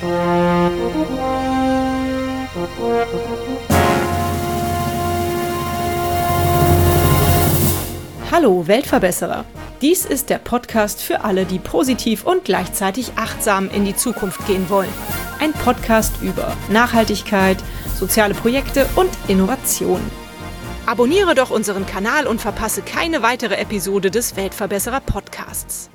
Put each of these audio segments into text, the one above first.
Hallo Weltverbesserer! Dies ist der Podcast für alle, die positiv und gleichzeitig achtsam in die Zukunft gehen wollen. Ein Podcast über Nachhaltigkeit, soziale Projekte und Innovation. Abonniere doch unseren Kanal und verpasse keine weitere Episode des Weltverbesserer Podcasts.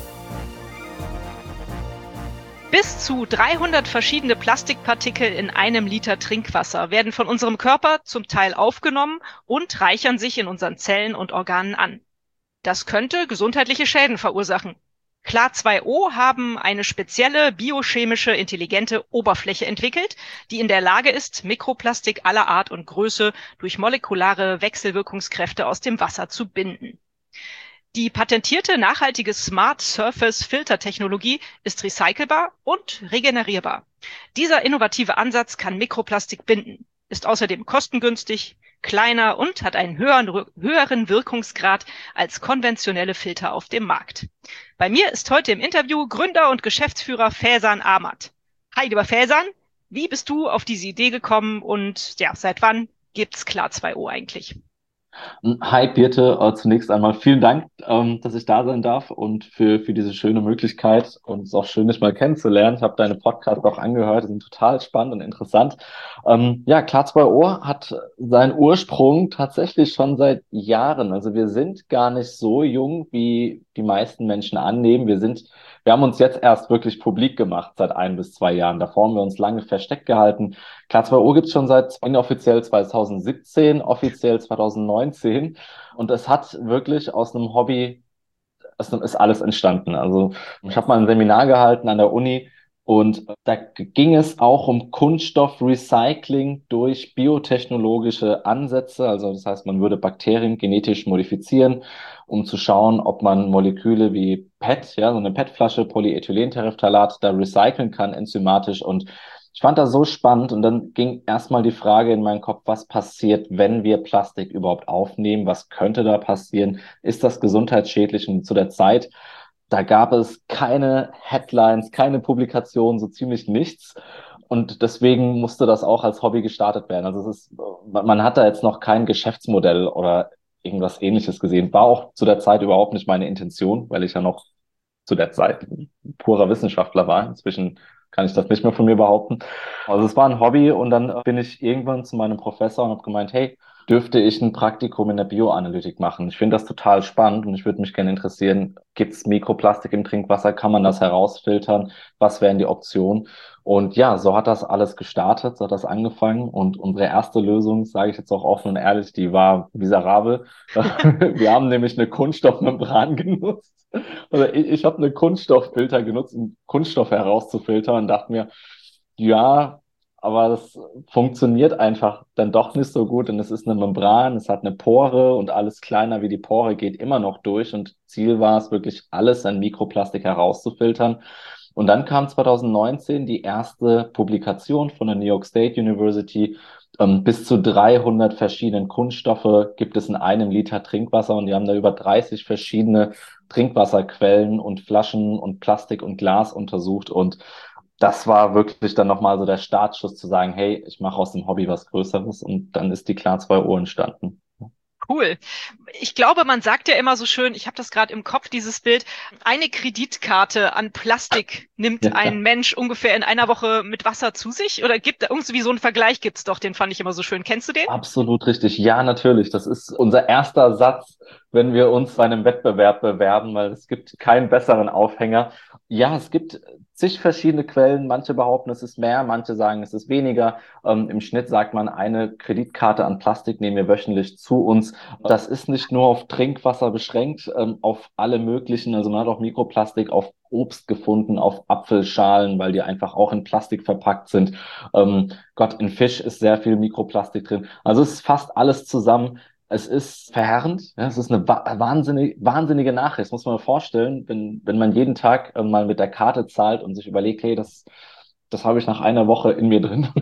Bis zu 300 verschiedene Plastikpartikel in einem Liter Trinkwasser werden von unserem Körper zum Teil aufgenommen und reichern sich in unseren Zellen und Organen an. Das könnte gesundheitliche Schäden verursachen. Klar2O haben eine spezielle biochemische intelligente Oberfläche entwickelt, die in der Lage ist, Mikroplastik aller Art und Größe durch molekulare Wechselwirkungskräfte aus dem Wasser zu binden. Die patentierte nachhaltige Smart Surface Filtertechnologie ist recycelbar und regenerierbar. Dieser innovative Ansatz kann Mikroplastik binden, ist außerdem kostengünstig, kleiner und hat einen höheren Wirkungsgrad als konventionelle Filter auf dem Markt. Bei mir ist heute im Interview Gründer und Geschäftsführer Faizan Ahmad. Hi, lieber Faizan, wie bist du auf diese Idee gekommen und ja, seit wann gibt's Klar2O eigentlich? Hi Birte, zunächst einmal vielen Dank, dass ich da sein darf und für diese schöne Möglichkeit und es ist auch schön, dich mal kennenzulernen. Ich habe deine Podcasts auch angehört, die sind total spannend und interessant. Ja, Klar2O hat seinen Ursprung tatsächlich schon seit Jahren. Also wir sind gar nicht so jung, wie die meisten Menschen annehmen. Wir haben uns jetzt erst wirklich publik gemacht seit 1 bis 2 Jahren. Davor haben wir uns lange versteckt gehalten. Klar2O gibt es schon seit inoffiziell 2017, offiziell 2019. Und es hat wirklich aus einem Hobby, es ist alles entstanden. Also ich habe mal ein Seminar gehalten an der Uni und da ging es auch um Kunststoffrecycling durch biotechnologische Ansätze. Also das heißt, man würde Bakterien genetisch modifizieren, um zu schauen, ob man Moleküle wie PET, ja, so eine PET-Flasche, Polyethylenterephthalat, da recyceln kann enzymatisch. Und ich fand das so spannend und dann ging erstmal die Frage in meinen Kopf, was passiert, wenn wir Plastik überhaupt aufnehmen? Was könnte da passieren? Ist das gesundheitsschädlich? Und zu der Zeit, da gab es keine Headlines, keine Publikationen, so ziemlich nichts. Und deswegen musste das auch als Hobby gestartet werden. Also man hat da jetzt noch kein Geschäftsmodell oder irgendwas Ähnliches gesehen. War auch zu der Zeit überhaupt nicht meine Intention, weil ich ja noch zu der Zeit ein purer Wissenschaftler war. Inzwischen kann ich das nicht mehr von mir behaupten. Also es war ein Hobby und dann bin ich irgendwann zu meinem Professor und habe gemeint, hey, dürfte ich ein Praktikum in der Bioanalytik machen? Ich finde das total spannend und ich würde mich gerne interessieren, gibt es Mikroplastik im Trinkwasser? Kann man das herausfiltern? Was wären die Optionen? Und ja, so hat das alles gestartet, so hat das angefangen und unsere erste Lösung, sage ich jetzt auch offen und ehrlich, die war miserabel. Wir haben nämlich eine Kunststoffmembran genutzt. Also ich habe eine Kunststofffilter genutzt, um Kunststoffe herauszufiltern und dachte mir, ja, aber das funktioniert einfach dann doch nicht so gut. Und es ist eine Membran, es hat eine Pore und alles kleiner wie die Pore geht immer noch durch. Und Ziel war es wirklich, alles an Mikroplastik herauszufiltern. Und dann kam 2019 die erste Publikation von der New York State University. Bis zu 300 verschiedenen Kunststoffe gibt es in einem Liter Trinkwasser und die haben da über 30 verschiedene Trinkwasserquellen und Flaschen und Plastik und Glas untersucht und das war wirklich dann nochmal so der Startschuss zu sagen, hey, ich mache aus dem Hobby was Größeres und dann ist die Klar2O entstanden. Cool. Ich glaube, man sagt ja immer so schön, ich habe das gerade im Kopf, dieses Bild, eine Kreditkarte an Plastik nimmt Ja, ein Mensch ungefähr in einer Woche mit Wasser zu sich? Oder gibt da irgendwie so einen Vergleich gibt's doch, den fand ich immer so schön. Kennst du den? absolut richtig. Ja, natürlich. Das ist unser erster Satz, wenn wir uns bei einem Wettbewerb bewerben, weil es gibt keinen besseren Aufhänger. Ja, es gibt zig verschiedene Quellen. Manche behaupten, es ist mehr, manche sagen, es ist weniger. Im Schnitt sagt man, eine Kreditkarte an Plastik nehmen wir wöchentlich zu uns. Das ist nicht nur auf Trinkwasser beschränkt, auf alle möglichen. Also man hat auch Mikroplastik auf Obst gefunden, auf Apfelschalen, weil die einfach auch in Plastik verpackt sind. Gott, in Fisch ist sehr viel Mikroplastik drin. Also es ist fast alles zusammen. Es ist verheerend. Ja, es ist eine wahnsinnige Nachricht. Das muss man sich vorstellen, wenn man jeden Tag mal mit der Karte zahlt und sich überlegt, hey, das das habe ich nach einer Woche in mir drin.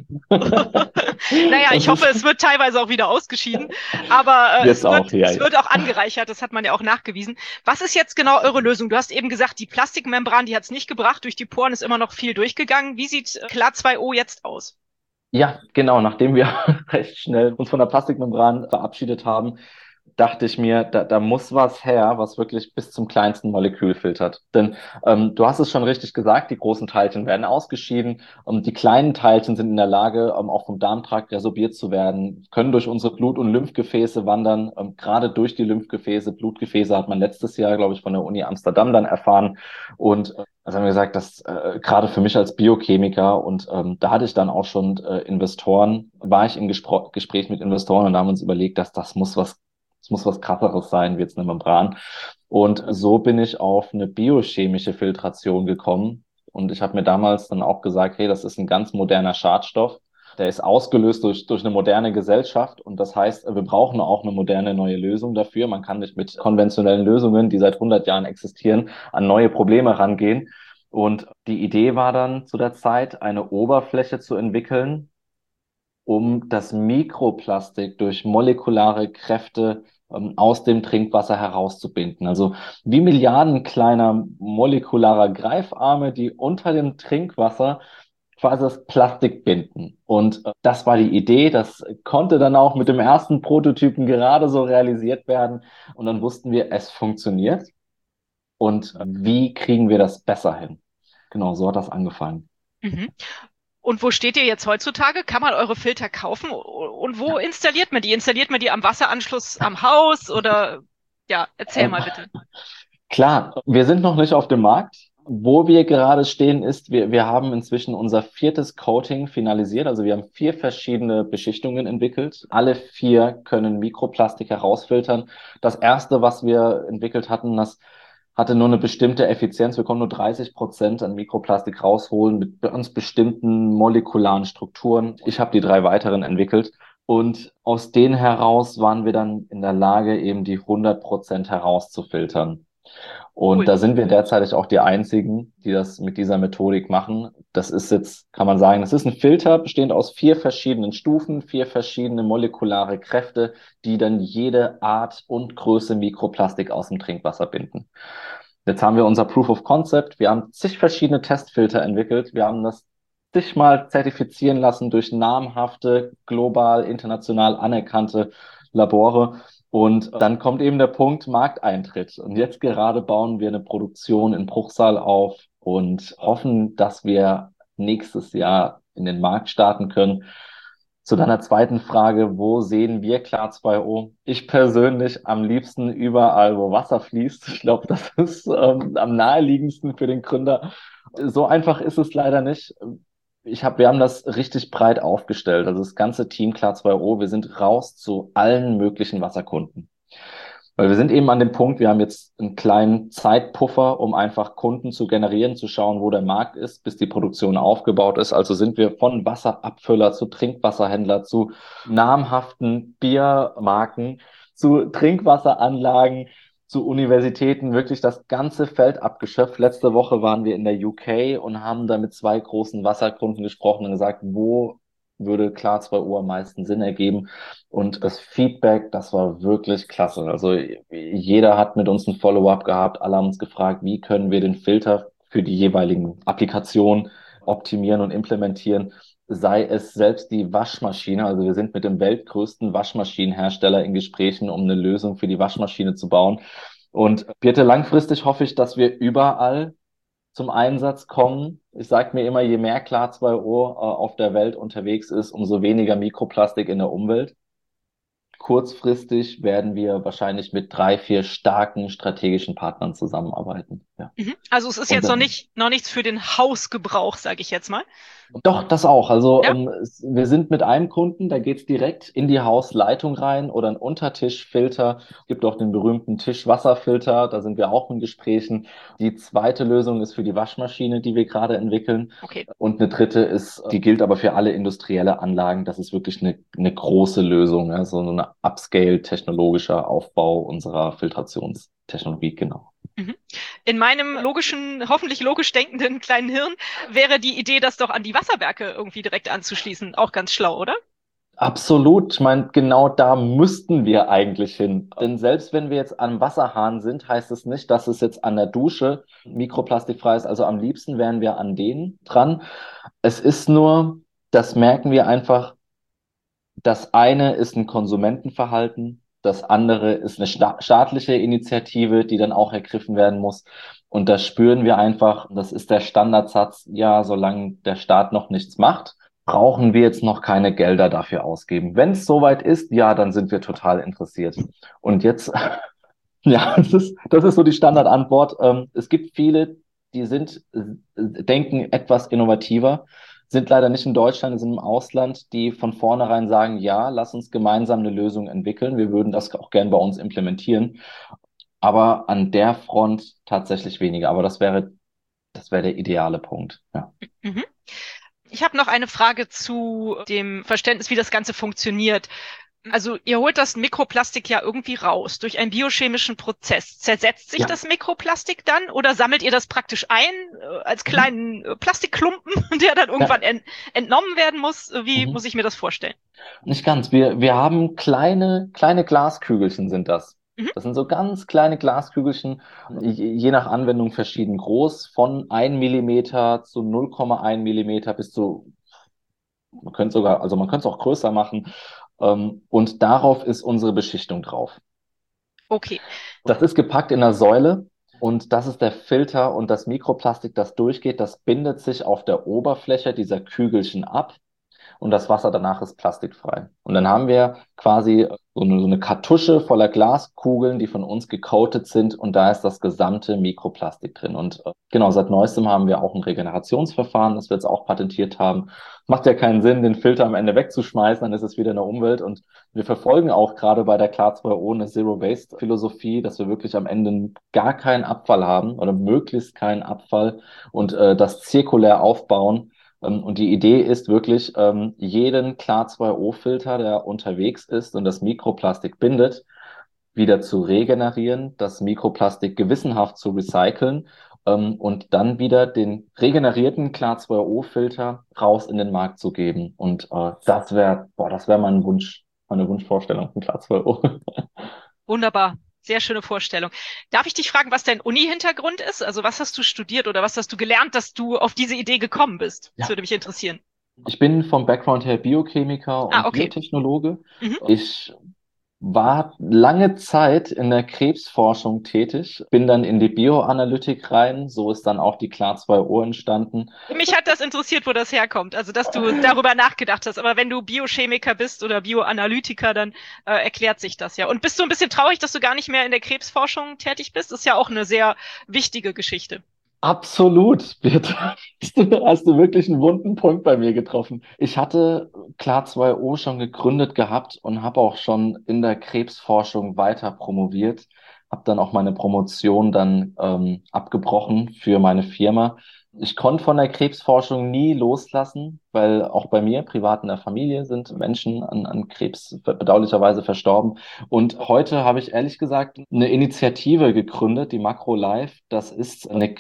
Naja, Das ich hoffe, ist es wird teilweise auch wieder ausgeschieden, aber jetzt auch, ja, es ja. wird auch angereichert, das hat man ja auch nachgewiesen. Was ist jetzt genau eure Lösung? Du hast eben gesagt, die Plastikmembran, die hat es nicht gebracht, durch die Poren ist immer noch viel durchgegangen. Wie sieht Klar 2O jetzt aus? Ja, genau. Nachdem wir recht schnell uns von der Plastikmembran verabschiedet haben, dachte ich mir, da muss was her, was wirklich bis zum kleinsten Molekül filtert. Denn du hast es schon richtig gesagt, die großen Teilchen werden ausgeschieden und die kleinen Teilchen sind in der Lage, auch vom Darmtrakt resorbiert zu werden, können durch unsere Blut- und Lymphgefäße wandern. Gerade durch die Lymphgefäße, Blutgefäße hat man letztes Jahr, glaube ich, von der Uni Amsterdam dann erfahren. Und also haben wir gesagt, dass gerade für mich als Biochemiker und da hatte ich dann auch schon Investoren, war ich im Gespräch mit Investoren und da haben wir uns überlegt, dass das muss was krasseres sein, wie jetzt eine Membran. Und so bin ich auf eine biochemische Filtration gekommen. Und ich habe mir damals dann auch gesagt, hey, das ist ein ganz moderner Schadstoff. Der ist ausgelöst durch eine moderne Gesellschaft. Und das heißt, wir brauchen auch eine moderne neue Lösung dafür. Man kann nicht mit konventionellen Lösungen, die seit 100 Jahren existieren, an neue Probleme rangehen. Und die Idee war dann zu der Zeit, eine Oberfläche zu entwickeln, um das Mikroplastik durch molekulare Kräfte aus dem Trinkwasser herauszubinden. Also wie Milliarden kleiner molekularer Greifarme, die unter dem Trinkwasser quasi das Plastik binden. Und das war die Idee. Das konnte dann auch mit dem ersten Prototypen gerade so realisiert werden. Und dann wussten wir, es funktioniert. Und wie kriegen wir das besser hin? Genau, so hat das angefangen. Mhm. Und wo steht ihr jetzt heutzutage? Kann man eure Filter kaufen? Und wo installiert man die? Installiert man die am Wasseranschluss am Haus oder ja, erzähl Ähm, mal bitte. Klar, wir sind noch nicht auf dem Markt. Wo wir gerade stehen, ist, wir haben inzwischen unser viertes Coating finalisiert. Also wir haben 4 verschiedene Beschichtungen entwickelt. Alle 4 können Mikroplastik herausfiltern. Das erste, was wir entwickelt hatten, das hatte nur eine bestimmte Effizienz. Wir konnten nur 30% an Mikroplastik rausholen mit ganz bestimmten molekularen Strukturen. Ich habe die 3 weiteren entwickelt. Und aus denen heraus waren wir dann in der Lage, eben die 100% herauszufiltern. Und Cool. da sind wir derzeit auch die einzigen, die das mit dieser Methodik machen. Das ist jetzt, kann man sagen, das ist ein Filter bestehend aus 4 verschiedenen Stufen, 4 verschiedene molekulare Kräfte, die dann jede Art und Größe Mikroplastik aus dem Trinkwasser binden. Jetzt haben wir unser Proof of Concept. Wir haben zig verschiedene Testfilter entwickelt. Wir haben das zigmal zertifizieren lassen durch namhafte, global, international anerkannte Labore. Und dann kommt eben der Punkt Markteintritt. Und jetzt gerade bauen wir eine Produktion in Bruchsal auf und hoffen, dass wir nächstes Jahr in den Markt starten können. Zu deiner zweiten Frage, wo sehen wir Klar 2O? Ich persönlich am liebsten überall, wo Wasser fließt. Ich glaube, das ist am naheliegendsten für den Gründer. So einfach ist es leider nicht. Wir haben das richtig breit aufgestellt. Also das ganze Team Klar 2O, wir sind raus zu allen möglichen Wasserkunden. Weil wir sind eben an dem Punkt, wir haben jetzt einen kleinen Zeitpuffer, um einfach Kunden zu generieren, zu schauen, wo der Markt ist, bis die Produktion aufgebaut ist. Also sind wir von Wasserabfüller zu Trinkwasserhändler zu namhaften Biermarken, zu Trinkwasseranlagen, zu Universitäten, wirklich das ganze Feld abgeschöpft. Letzte Woche waren wir in der UK und haben da mit 2 großen Wasserkunden gesprochen und gesagt, wo würde Klar 2O am meisten Sinn ergeben. Und das Feedback, das war wirklich klasse. Also jeder hat mit uns ein Follow-up gehabt. Alle haben uns gefragt, wie können wir den Filter für die jeweiligen Applikationen optimieren und implementieren. Sei es selbst die Waschmaschine. Also wir sind mit dem weltgrößten Waschmaschinenhersteller in Gesprächen, um eine Lösung für die Waschmaschine zu bauen. Und Birte, langfristig hoffe ich, dass wir überall zum Einsatz kommen. Ich sage mir immer, je mehr Klar 2O auf der Welt unterwegs ist, umso weniger Mikroplastik in der Umwelt. Kurzfristig werden wir wahrscheinlich mit 3, 4 starken strategischen Partnern zusammenarbeiten. Ja. Mhm. Also es ist Und jetzt dann noch nichts für den Hausgebrauch, sage ich jetzt mal. doch, das auch. Also Ja? wir sind mit einem Kunden, da geht's direkt in die Hausleitung rein oder ein Untertischfilter. Es gibt auch den berühmten Tischwasserfilter, da sind wir auch in Gesprächen. Die zweite Lösung ist für die Waschmaschine, die wir gerade entwickeln. Okay. Und eine dritte ist, die gilt aber für alle industrielle Anlagen. Das ist wirklich eine große Lösung, ja? So eine Upscale technologischer Aufbau unserer Filtrationstechnologie, genau. Mhm. In meinem logischen, hoffentlich logisch denkenden kleinen Hirn wäre die Idee, das doch an die Wasserwerke irgendwie direkt anzuschließen, auch ganz schlau, oder? Absolut. Ich meine, genau da müssten wir eigentlich hin. Denn selbst wenn wir jetzt am Wasserhahn sind, heißt es nicht, dass es jetzt an der Dusche mikroplastikfrei ist. Also am liebsten wären wir an denen dran. Es ist nur, das merken wir einfach, das eine ist ein Konsumentenverhalten, das andere ist eine staatliche Initiative, die dann auch ergriffen werden muss. Und das spüren wir einfach, das ist der Standardsatz, ja, solange der Staat noch nichts macht, brauchen wir jetzt noch keine Gelder dafür ausgeben. Wenn es soweit ist, ja, dann sind wir total interessiert. Und jetzt, ja, das ist so die Standardantwort. Es gibt viele, die denken etwas innovativer, sind leider nicht in Deutschland, die sind im Ausland, die von vornherein sagen, ja, lass uns gemeinsam eine Lösung entwickeln. Wir würden das auch gern bei uns implementieren. Aber an der Front tatsächlich weniger. Aber das wäre der ideale Punkt. Ja. Mhm. Ich habe noch eine Frage zu dem Verständnis, wie das Ganze funktioniert. Also ihr holt das Mikroplastik ja irgendwie raus durch einen biochemischen Prozess. Zersetzt sich Ja. das Mikroplastik dann oder sammelt ihr das praktisch ein als Mhm. kleinen Plastikklumpen, der dann Ja. irgendwann entnommen werden muss? Wie muss Mhm. ich mir das vorstellen? Nicht ganz. Wir haben kleine Glaskügelchen sind das. Mhm. Das sind so ganz kleine Glaskügelchen, je nach Anwendung verschieden groß, von 1 mm zu 0,1 Millimeter bis zu, man könnte sogar, also man könnte es auch größer machen. Und darauf ist unsere Beschichtung drauf. Okay. Das ist gepackt in einer Säule und das ist der Filter und das Mikroplastik, das durchgeht, das bindet sich auf der Oberfläche dieser Kügelchen ab und das Wasser danach ist plastikfrei. Und dann haben wir quasi so eine Kartusche voller Glaskugeln, die von uns gecoatet sind und da ist das gesamte Mikroplastik drin. Und genau, seit neuestem haben wir auch ein Regenerationsverfahren, das wir jetzt auch patentiert haben. Macht ja keinen Sinn, den Filter am Ende wegzuschmeißen, dann ist es wieder in der Umwelt. Und wir verfolgen auch gerade bei der Klar2O eine Zero-Waste-Philosophie, dass wir wirklich am Ende gar keinen Abfall haben oder möglichst keinen Abfall und das zirkulär aufbauen. Und die Idee ist wirklich, jeden Klar2O-Filter, der unterwegs ist und das Mikroplastik bindet, wieder zu regenerieren, das Mikroplastik gewissenhaft zu recyceln, und dann wieder den regenerierten Klar2O-Filter raus in den Markt zu geben. Und das wäre mein Wunsch, meine Wunschvorstellung von Klar2O. Wunderbar. Sehr schöne Vorstellung. Darf ich dich fragen, was dein Uni-Hintergrund ist? Also was hast du studiert oder was hast du gelernt, dass du auf diese Idee gekommen bist? Das Ja, würde mich interessieren. ich bin vom Background her Biochemiker Ah, und okay. Biotechnologe. Mhm. Ich war lange Zeit in der Krebsforschung tätig, bin dann in die Bioanalytik rein, so ist dann auch die Klar2O entstanden. Mich hat das interessiert, wo das herkommt. Also, dass du darüber nachgedacht hast. Aber wenn du Biochemiker bist oder Bioanalytiker, dann erklärt sich das ja. Und bist du ein bisschen traurig, dass du gar nicht mehr in der Krebsforschung tätig bist? Das ist ja auch eine sehr wichtige Geschichte. Absolut, Birte. Hast du wirklich einen wunden Punkt bei mir getroffen. Ich hatte Klar2O schon gegründet gehabt und habe auch schon in der Krebsforschung weiter promoviert, habe dann auch meine Promotion dann abgebrochen für meine Firma. Ich konnte von der Krebsforschung nie loslassen, weil auch bei mir, privat in der Familie, sind Menschen an Krebs bedauerlicherweise verstorben. Und heute habe ich ehrlich gesagt eine Initiative gegründet, die Makro Life. Das ist eine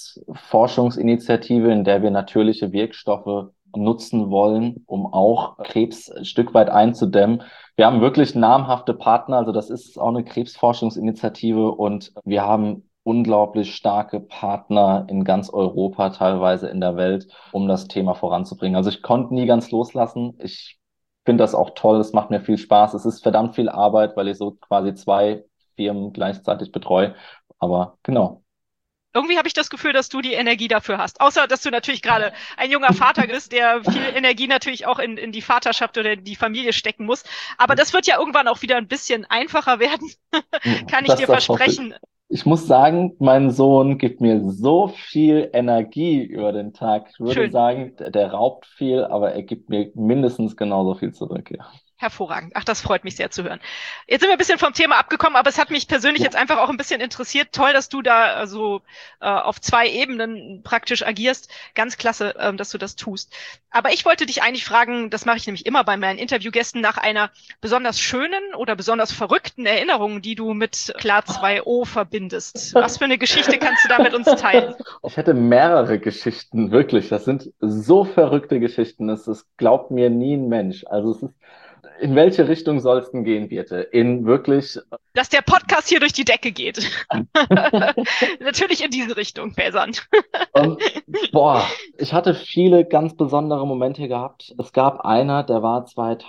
Krebsforschungsinitiative, in der wir natürliche Wirkstoffe nutzen wollen, um auch Krebs ein Stück weit einzudämmen. Wir haben wirklich namhafte Partner, also das ist auch eine Krebsforschungsinitiative und wir haben unglaublich starke Partner in ganz Europa, teilweise in der Welt, um das Thema voranzubringen. Also ich konnte nie ganz loslassen. Ich finde das auch toll, es macht mir viel Spaß. Es ist verdammt viel Arbeit, weil ich so quasi zwei Firmen gleichzeitig betreue. Aber genau. Irgendwie habe ich das Gefühl, dass du die Energie dafür hast. Außer, dass du natürlich gerade ein junger Vater bist, der viel Energie natürlich auch in die Vaterschaft oder in die Familie stecken muss. Aber das wird ja irgendwann auch wieder ein bisschen einfacher werden, kann ich dir Das hoffe ich. versprechen. Ich muss sagen, mein Sohn gibt mir so viel Energie über den Tag. Ich würde Schön. sagen, der raubt viel, aber er gibt mir mindestens genauso viel zurück. Ja. Hervorragend. Ach, das freut mich sehr zu hören. Jetzt sind wir ein bisschen vom Thema abgekommen, aber es hat mich persönlich Ja. jetzt einfach auch ein bisschen interessiert. Toll, dass du da so auf zwei Ebenen praktisch agierst. Ganz klasse, dass du das tust. Aber ich wollte dich eigentlich fragen, das mache ich nämlich immer bei meinen Interviewgästen, nach einer besonders schönen oder besonders verrückten Erinnerung, die du mit Klar 2O verbindest. Was für eine Geschichte kannst du da mit uns teilen? Ich hätte mehrere Geschichten, wirklich. Das sind so verrückte Geschichten. Das glaubt mir nie ein Mensch. Also es ist, in welche Richtung soll es denn gehen, Birte? In wirklich. Dass der Podcast hier durch die Decke geht. Natürlich in diese Richtung, Faison. Und, boah, ich hatte viele ganz besondere Momente gehabt. Es gab einer, der war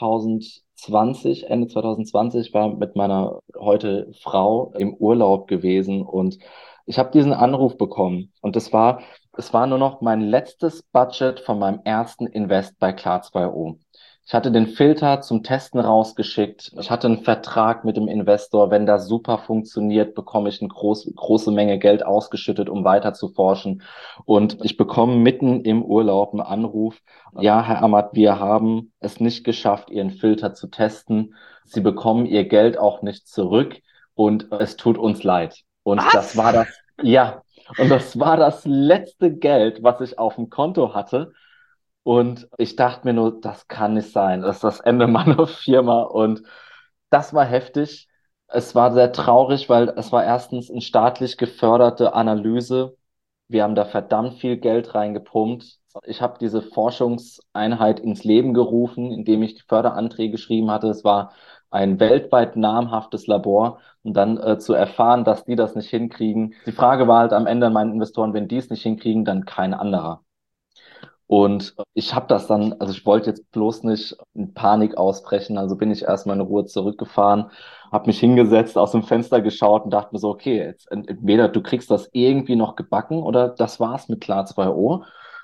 2020, Ende 2020, war mit meiner heute Frau im Urlaub gewesen und ich habe diesen Anruf bekommen und es war nur noch mein letztes Budget von meinem ersten Invest bei Klar2O. Ich hatte den Filter zum Testen rausgeschickt. Ich hatte einen Vertrag mit dem Investor. Wenn das super funktioniert, bekomme ich eine große Menge Geld ausgeschüttet, um weiter zu forschen. Und ich bekomme mitten im Urlaub einen Anruf. Ja, Herr Ammert, wir haben es nicht geschafft, Ihren Filter zu testen. Sie bekommen Ihr Geld auch nicht zurück und es tut uns leid. Und das Was? war das, ja, und das war das letzte Geld, was ich auf dem Konto hatte. Und ich dachte mir nur, das kann nicht sein. Das ist das Ende meiner Firma. Und das war heftig. Es war sehr traurig, weil es war erstens eine staatlich geförderte Analyse. Wir haben da verdammt viel Geld reingepumpt. Ich habe diese Forschungseinheit ins Leben gerufen, indem ich die Förderanträge geschrieben hatte. Es war ein weltweit namhaftes Labor. Und dann zu erfahren, dass die das nicht hinkriegen. Die Frage war halt am Ende an meinen Investoren, wenn die es nicht hinkriegen, dann kein anderer. Und ich habe das dann, also ich wollte jetzt bloß nicht in Panik ausbrechen, also bin ich erstmal in Ruhe zurückgefahren, habe mich hingesetzt, aus dem Fenster geschaut und dachte mir so, okay, jetzt entweder du kriegst das irgendwie noch gebacken oder das war's mit Klar 2O.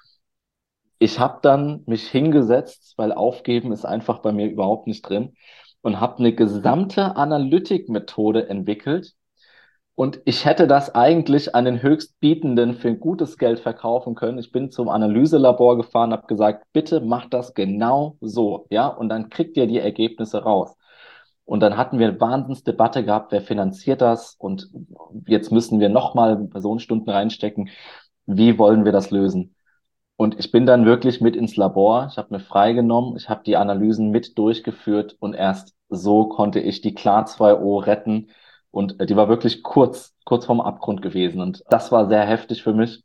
Ich habe dann mich hingesetzt, weil aufgeben ist einfach bei mir überhaupt nicht drin und habe eine gesamte Analytikmethode entwickelt, und ich hätte das eigentlich an den Höchstbietenden für ein gutes Geld verkaufen können. Ich bin zum Analyselabor gefahren, habe gesagt, bitte macht das genau so, ja, und dann kriegt ihr die Ergebnisse raus. Und dann hatten wir eine Wahnsinnsdebatte gehabt, wer finanziert das? Und jetzt müssen wir nochmal Personenstunden reinstecken. Wie wollen wir das lösen? Und ich bin dann wirklich mit ins Labor. Ich habe mir freigenommen, ich habe die Analysen mit durchgeführt und erst so konnte ich die Klar 2O retten. Und die war wirklich kurz vorm Abgrund gewesen. Und das war sehr heftig für mich.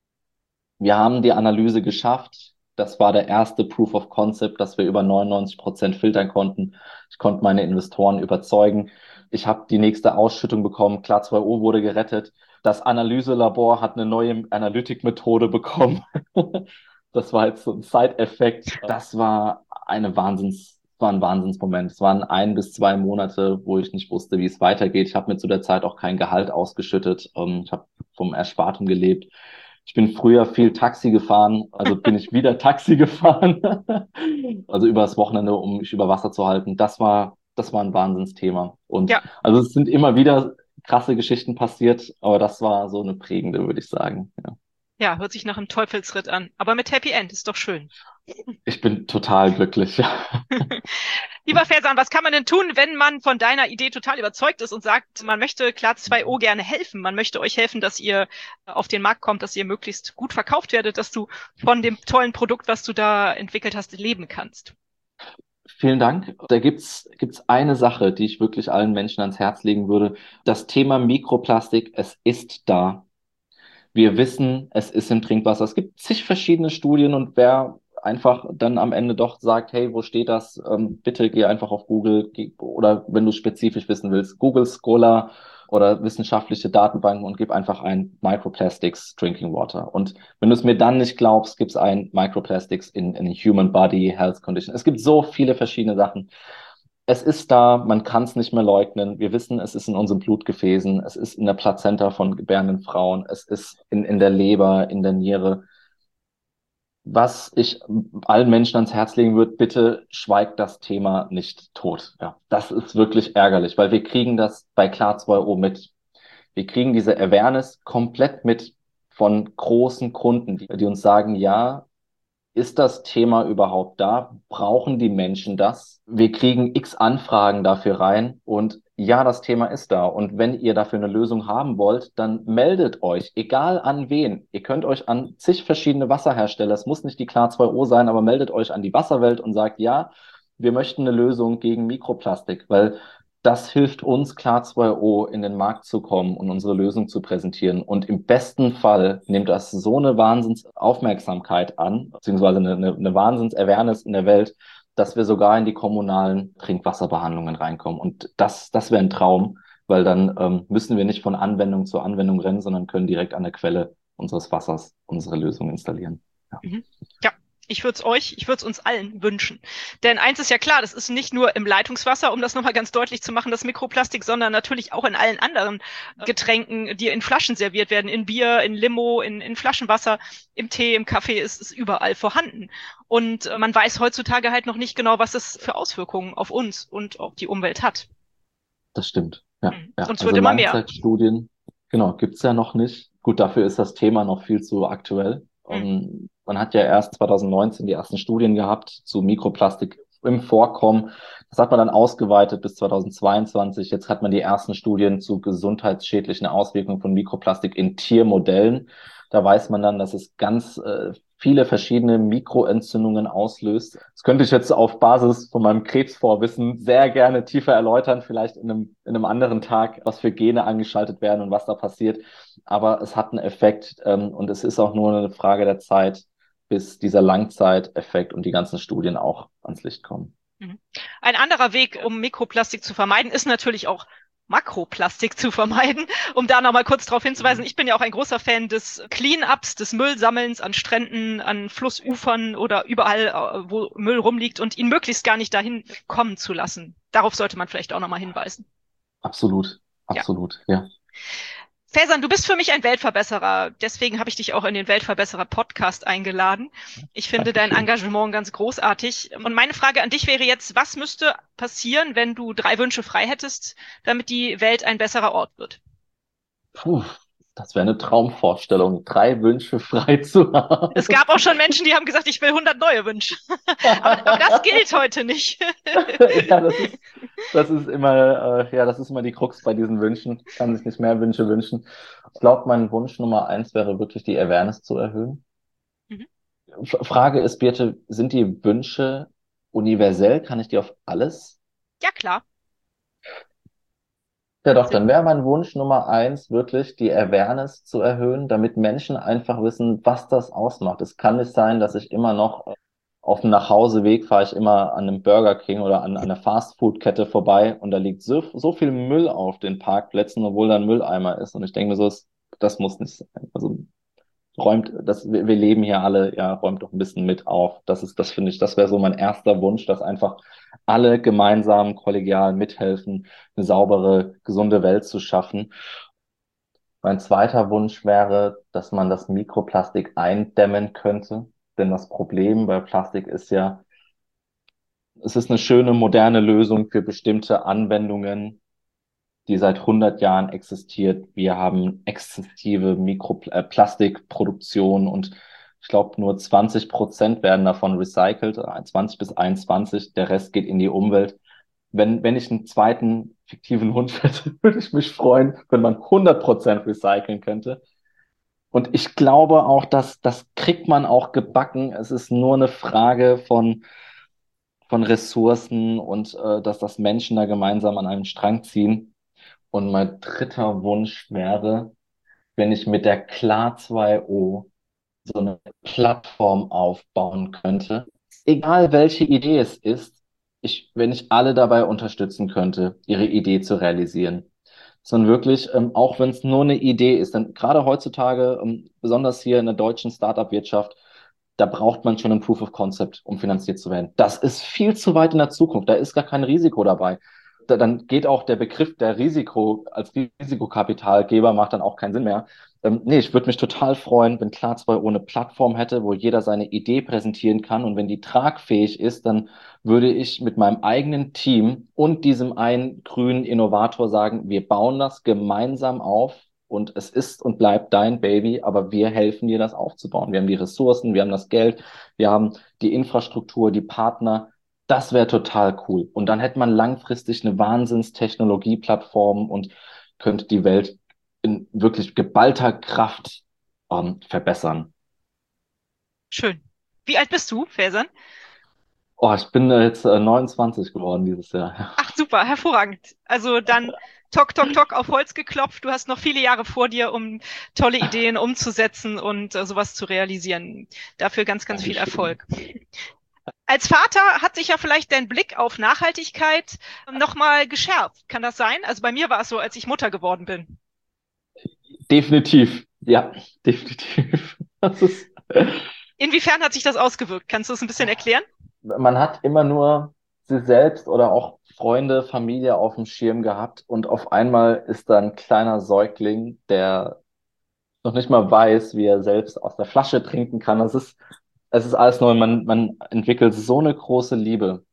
Wir haben die Analyse geschafft. Das war der erste Proof of Concept, dass wir über 99% filtern konnten. Ich konnte meine Investoren überzeugen. Ich habe die nächste Ausschüttung bekommen. Klar 2O wurde gerettet. Das Analyselabor hat eine neue Analytikmethode bekommen. Das war jetzt so ein Side-Effekt. Das war war ein Wahnsinnsmoment. Es waren 1 bis 2 Monate, wo ich nicht wusste, wie es weitergeht. Ich habe mir zu der Zeit auch kein Gehalt ausgeschüttet. Ich habe vom Erspartem gelebt. Ich bin früher viel Taxi gefahren, also bin ich wieder Taxi gefahren. Also übers Wochenende, um mich über Wasser zu halten. Das war ein Wahnsinnsthema. Und Ja, also es sind immer wieder krasse Geschichten passiert, aber das war so eine prägende, würde ich sagen. Ja. ja, hört sich nach einem Teufelsritt an. Aber mit Happy End ist doch schön. Ich bin total glücklich. Lieber Faison, was kann man denn tun, wenn man von deiner Idee total überzeugt ist und sagt, man möchte Klar 2O gerne helfen, man möchte euch helfen, dass ihr auf den Markt kommt, dass ihr möglichst gut verkauft werdet, dass du von dem tollen Produkt, was du da entwickelt hast, leben kannst? Vielen Dank. Da gibt's eine Sache, die ich wirklich allen Menschen ans Herz legen würde. Das Thema Mikroplastik, es ist da. Wir wissen, es ist im Trinkwasser. Es gibt zig verschiedene Studien und wer einfach dann am Ende doch sagt, hey, wo steht das? Bitte geh einfach auf Google oder wenn du spezifisch wissen willst, Google Scholar oder wissenschaftliche Datenbanken und gib einfach ein Microplastics Drinking Water. Und wenn du es mir dann nicht glaubst, gibt's ein Microplastics in Human Body Health Condition. Es gibt so viele verschiedene Sachen. Es ist da, man kann es nicht mehr leugnen. Wir wissen, es ist in unseren Blutgefäßen, es ist in der Plazenta von gebärenden Frauen, es ist in der Leber, in der Niere. Was ich allen Menschen ans Herz legen würde, bitte schweigt das Thema nicht tot. Ja, das ist wirklich ärgerlich, weil wir kriegen das bei Klar 2O mit. Wir kriegen diese Awareness komplett mit von großen Kunden, die uns sagen, ja, ist das Thema überhaupt da? Brauchen die Menschen das? Wir kriegen x Anfragen dafür rein und ja, das Thema ist da. Und wenn ihr dafür eine Lösung haben wollt, dann meldet euch, egal an wen. Ihr könnt euch an zig verschiedene Wasserhersteller, es muss nicht die Klar 2O sein, aber meldet euch an die Wasserwelt und sagt, ja, wir möchten eine Lösung gegen Mikroplastik, weil das hilft uns, Klar 2O, in den Markt zu kommen und unsere Lösung zu präsentieren. Und im besten Fall nimmt das so eine Wahnsinnsaufmerksamkeit an, beziehungsweise eine Wahnsinns-Awareness in der Welt, dass wir sogar in die kommunalen Trinkwasserbehandlungen reinkommen. Und das wäre ein Traum, weil dann müssen wir nicht von Anwendung zu Anwendung rennen, sondern können direkt an der Quelle unseres Wassers unsere Lösung installieren. Ja. Mhm. Ja, ich würde es uns allen wünschen. Denn eins ist ja klar, das ist nicht nur im Leitungswasser, um das nochmal ganz deutlich zu machen, das Mikroplastik, sondern natürlich auch in allen anderen Getränken, die in Flaschen serviert werden, in Bier, in Limo, in Flaschenwasser, im Tee, im Kaffee, ist überall vorhanden. Und man weiß heutzutage halt noch nicht genau, was es für Auswirkungen auf uns und auf die Umwelt hat. Das stimmt. Ja, ja. Und es wird Also immer mehr. Langzeitstudien, genau, gibt's ja noch nicht. Gut, dafür ist das Thema noch viel zu aktuell. Mhm. Man hat ja erst 2019 die ersten Studien gehabt zu Mikroplastik im Vorkommen. Das hat man dann ausgeweitet bis 2022. Jetzt hat man die ersten Studien zu gesundheitsschädlichen Auswirkungen von Mikroplastik in Tiermodellen. Da weiß man dann, dass es ganz viele verschiedene Mikroentzündungen auslöst. Das könnte ich jetzt auf Basis von meinem Krebsvorwissen sehr gerne tiefer erläutern, vielleicht in einem anderen Tag, was für Gene angeschaltet werden und was da passiert. Aber es hat einen Effekt und es ist auch nur eine Frage der Zeit, bis dieser Langzeiteffekt und die ganzen Studien auch ans Licht kommen. Mhm. Ein anderer Weg, um Mikroplastik zu vermeiden, ist natürlich auch Makroplastik zu vermeiden. Um da nochmal kurz darauf hinzuweisen, ich bin ja auch ein großer Fan des Clean-ups, des Müllsammelns an Stränden, an Flussufern oder überall, wo Müll rumliegt und ihn möglichst gar nicht dahin kommen zu lassen. Darauf sollte man vielleicht auch nochmal hinweisen. Absolut, Ja. absolut, ja. Faizan, du bist für mich ein Weltverbesserer. Deswegen habe ich dich auch in den Weltverbesserer-Podcast eingeladen. Ich finde dein Dankeschön. Engagement ganz großartig. Und meine Frage an dich wäre jetzt, was müsste passieren, wenn du 3 Wünsche frei hättest, damit die Welt ein besserer Ort wird? Puh, das wäre eine Traumvorstellung, 3 Wünsche frei zu haben. Es gab auch schon Menschen, die haben gesagt, ich will 100 neue Wünsche. Aber das gilt heute nicht. Ja, das ist immer, ja, das ist immer die Krux bei diesen Wünschen. Ich kann sich nicht mehr Wünsche wünschen. Ich glaube, mein Wunsch Nummer 1 wäre wirklich die Awareness zu erhöhen. Mhm. Frage ist, Birte, sind die Wünsche universell? Kann ich die auf alles? Ja, klar. Ja doch, dann wäre mein Wunsch Nummer 1 wirklich die Awareness zu erhöhen, damit Menschen einfach wissen, was das ausmacht. Es kann nicht sein, dass ich immer noch auf dem Nachhauseweg fahre ich immer an einem Burger King oder an einer Fastfood-Kette vorbei und da liegt so viel Müll auf den Parkplätzen, obwohl da ein Mülleimer ist. Und ich denke mir so, das muss nicht sein. Also wir leben hier alle, ja, räumt doch ein bisschen mit auf. Das finde ich, das wäre so mein erster Wunsch, dass einfach alle gemeinsam kollegial mithelfen, eine saubere, gesunde Welt zu schaffen. Mein zweiter Wunsch wäre, dass man das Mikroplastik eindämmen könnte. Denn das Problem bei Plastik ist ja, es ist eine schöne, moderne Lösung für bestimmte Anwendungen, die seit 100 Jahren existiert. Wir haben exzessive Mikroplastikproduktion und ich glaube, nur 20% werden davon recycelt, 20 bis 21. Der Rest geht in die Umwelt. Wenn ich einen zweiten fiktiven Wunsch hätte, würde ich mich freuen, wenn man 100% recyceln könnte. Und ich glaube auch, dass das kriegt man auch gebacken. Es ist nur eine Frage von Ressourcen und dass das Menschen da gemeinsam an einem Strang ziehen. Und mein dritter Wunsch wäre, wenn ich mit der Klar 2O so eine Plattform aufbauen könnte, egal welche Idee es ist, wenn ich alle dabei unterstützen könnte, ihre Idee zu realisieren. Sondern wirklich, auch wenn es nur eine Idee ist, denn gerade heutzutage, besonders hier in der deutschen Startup-Wirtschaft, da braucht man schon ein Proof of Concept, um finanziert zu werden. Das ist viel zu weit in der Zukunft. Da ist gar kein Risiko dabei. Dann geht auch der Begriff der Risiko als Risikokapitalgeber macht dann auch keinen Sinn mehr. Nee, ich würde mich total freuen, wenn Klar2O eine Plattform hätte, wo jeder seine Idee präsentieren kann. Und wenn die tragfähig ist, dann würde ich mit meinem eigenen Team und diesem einen grünen Innovator sagen, wir bauen das gemeinsam auf und es ist und bleibt dein Baby, aber wir helfen dir, das aufzubauen. Wir haben die Ressourcen, wir haben das Geld, wir haben die Infrastruktur, die Partner. Das wäre total cool. Und dann hätte man langfristig eine Wahnsinns-Technologie-Plattform und könnte die Welt in wirklich geballter Kraft verbessern. Schön. Wie alt bist du, Faizan? Oh, ich bin jetzt 29 geworden dieses Jahr. Ach, super, hervorragend. Also dann tock, tock, tock auf Holz geklopft. Du hast noch viele Jahre vor dir, um tolle Ideen umzusetzen und sowas zu realisieren. Dafür ganz, ganz viel Dankeschön. Erfolg. Als Vater hat sich ja vielleicht dein Blick auf Nachhaltigkeit nochmal geschärft. Kann das sein? Also bei mir war es so, als ich Mutter geworden bin. Definitiv. Ja, definitiv. Das ist, Inwiefern hat sich das ausgewirkt? Kannst du es ein bisschen erklären? man hat immer nur sich selbst oder auch Freunde, Familie auf dem Schirm gehabt und auf einmal ist da ein kleiner Säugling, der noch nicht mal weiß, wie er selbst aus der Flasche trinken kann. Es ist alles neu. Man entwickelt so eine große Liebe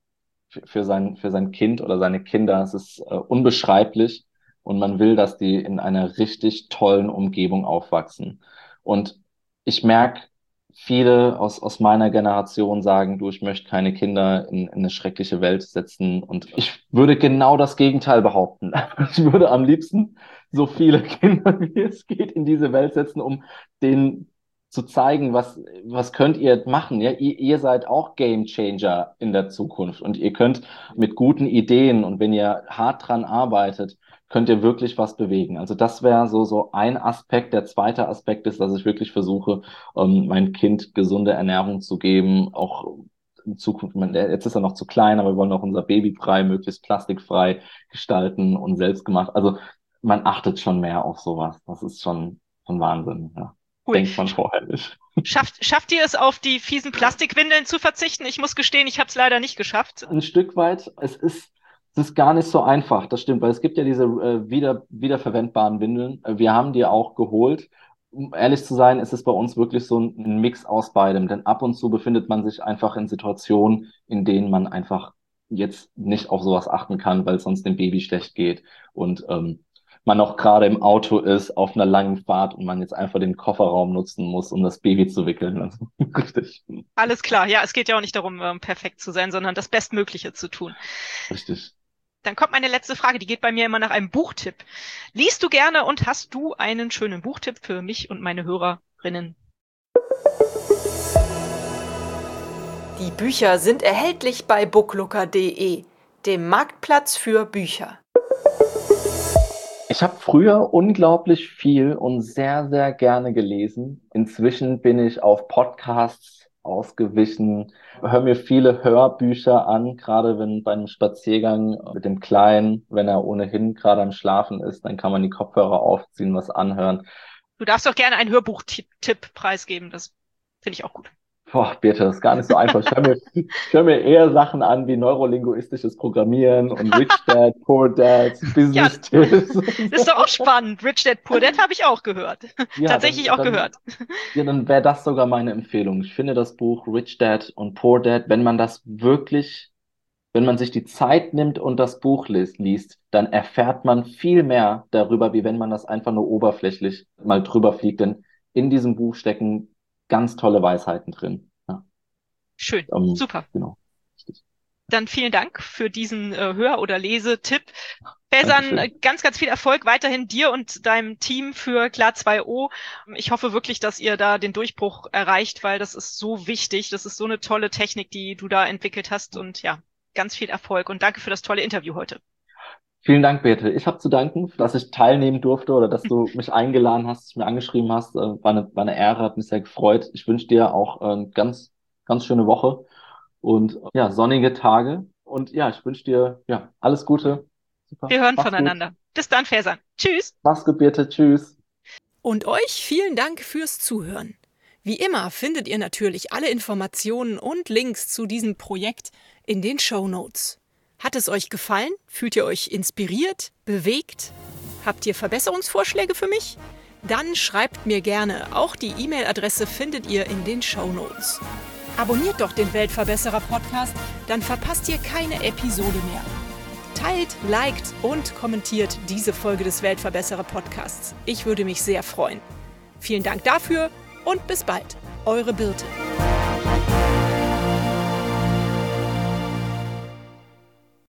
für sein Kind oder seine Kinder. Es ist unbeschreiblich und man will, dass die in einer richtig tollen Umgebung aufwachsen. Und ich merke, viele aus meiner Generation sagen, du, ich möchte keine Kinder in eine schreckliche Welt setzen. Und ich würde genau das Gegenteil behaupten. Ich würde am liebsten so viele Kinder, wie es geht, in diese Welt setzen, um denen zu zeigen, was könnt ihr machen. Ja, ihr seid auch Game Changer in der Zukunft und ihr könnt mit guten Ideen und wenn ihr hart dran arbeitet, könnt ihr wirklich was bewegen. Also das wäre so ein Aspekt. Der zweite Aspekt ist, dass ich wirklich versuche, mein Kind gesunde Ernährung zu geben, auch in Zukunft, jetzt ist er noch zu klein, aber wir wollen auch unser Baby frei, möglichst plastikfrei gestalten und selbst gemacht. Also man achtet schon mehr auf sowas. Das ist schon Wahnsinn. Ja. Cool. Denkt man vorher nicht. Schafft ihr es, auf die fiesen Plastikwindeln zu verzichten? Ich muss gestehen, ich habe es leider nicht geschafft. Ein Stück weit, es ist gar nicht so einfach, das stimmt, weil es gibt ja diese wiederverwendbaren Windeln. Wir haben die auch geholt. Um ehrlich zu sein, ist es bei uns wirklich so ein Mix aus beidem, denn ab und zu befindet man sich einfach in Situationen, in denen man einfach jetzt nicht auf sowas achten kann, weil es sonst dem Baby schlecht geht und man auch gerade im Auto ist, auf einer langen Fahrt und man jetzt einfach den Kofferraum nutzen muss, um das Baby zu wickeln. Also, richtig, Alles klar. Ja, es geht ja auch nicht darum, perfekt zu sein, sondern das Bestmögliche zu tun. richtig. Dann kommt meine letzte Frage, die geht bei mir immer nach einem Buchtipp. Liest du gerne und hast du einen schönen Buchtipp für mich und meine Hörerinnen? Die Bücher sind erhältlich bei booklooker.de, dem Marktplatz für Bücher. Ich habe früher unglaublich viel und sehr, sehr gerne gelesen. Inzwischen bin ich auf Podcasts ausgewichen, höre mir viele Hörbücher an, gerade wenn bei einem Spaziergang mit dem Kleinen, wenn er ohnehin gerade am Schlafen ist, dann kann man die Kopfhörer aufziehen, was anhören. Du darfst doch gerne einen Hörbuchtipp preisgeben, das finde ich auch gut. Boah, Birte, das ist gar nicht so einfach. Ich hör mir eher Sachen an wie neurolinguistisches Programmieren und Rich Dad, Poor Dad, Business Tipps. Das ist doch auch spannend. Rich Dad, Poor Dad habe ich auch gehört. Ja, Tatsächlich auch gehört. Ja, dann wäre das sogar meine Empfehlung. Ich finde das Buch Rich Dad und Poor Dad, wenn man das wirklich, wenn man sich die Zeit nimmt und das Buch liest, dann erfährt man viel mehr darüber, wie wenn man das einfach nur oberflächlich mal drüber fliegt. Denn in diesem Buch stecken ganz tolle Weisheiten drin. Ja, Schön, super. genau. Richtig. Dann vielen Dank für diesen Hör- oder Lesetipp. Faizan, Dankeschön. ganz, ganz viel Erfolg weiterhin dir und deinem Team für Klar 2O. Ich hoffe wirklich, dass ihr da den Durchbruch erreicht, weil das ist so wichtig. Das ist so eine tolle Technik, die du da entwickelt hast. Und ja, ganz viel Erfolg und danke für das tolle Interview heute. Vielen Dank, Birte. Ich habe zu danken, dass ich teilnehmen durfte oder dass du mich eingeladen hast, mir angeschrieben hast. War war eine Ehre, hat mich sehr gefreut. Ich wünsche dir auch eine ganz schöne Woche und ja, sonnige Tage. Und ja, ich wünsche dir ja alles Gute. Super. Wir hören Mach's voneinander. gut. Bis dann, Faizan. Tschüss. Mach's gut, Birte. Tschüss. Und euch vielen Dank fürs Zuhören. Wie immer findet ihr natürlich alle Informationen und Links zu diesem Projekt in den Shownotes. Hat es euch gefallen? Fühlt ihr euch inspiriert, bewegt? Habt ihr Verbesserungsvorschläge für mich? Dann schreibt mir gerne. Auch die E-Mail-Adresse findet ihr in den Shownotes. Abonniert doch den Weltverbesserer-Podcast, dann verpasst ihr keine Episode mehr. Teilt, liked und kommentiert diese Folge des Weltverbesserer Podcasts. Ich würde mich sehr freuen. Vielen Dank dafür und bis bald. Eure Birte.